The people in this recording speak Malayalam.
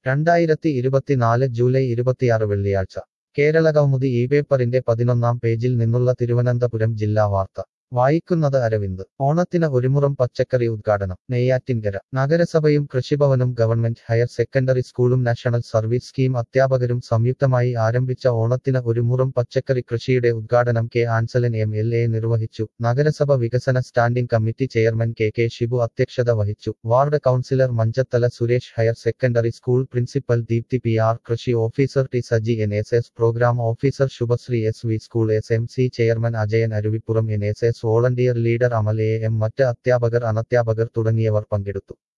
2024 ജൂലൈ 26 വെള്ളിയാഴ്ച കേരളകൗമുദി ഈ പേപ്പറിന്റെ 11-ാം പേജിൽ നിന്നുള്ള തിരുവനന്തപുരം ജില്ലാ വാർത്ത വായിക്കുന്നത് അരവിന്ദ്. ഓണത്തിന് ഒരുമുറം പച്ചക്കറി ഉദ്ഘാടനം നെയ്യാറ്റിൻകര. നഗരസഭയും കൃഷിഭവനും ഗവൺമെന്റ് ഹയർ സെക്കൻഡറി സ്കൂളും നാഷണൽ സർവീസ് സ്കീം അധ്യാപകരും സംയുക്തമായി ആരംഭിച്ച ഓണത്തിന് ഒരുമുറം പച്ചക്കറി കൃഷിയുടെ ഉദ്ഘാടനം കെ ആൻസലൻ MLA നിർവഹിച്ചു. നഗരസഭ വികസന standing committee chairman K Shibu അധ്യക്ഷത വഹിച്ചു. Ward councillor Manchathala Suresh, higher secondary school principal Deepthi PR, കൃഷി officer T Saji, NSS program officer Subhashree SV, school SMC chairman Ajayan Aruvippuram, NSS volunteer leader Amal AM, മറ്റ് അധ്യാപകർ, അനധ്യാപകർ തുടങ്ങിയവർ പങ്കെടുത്തു.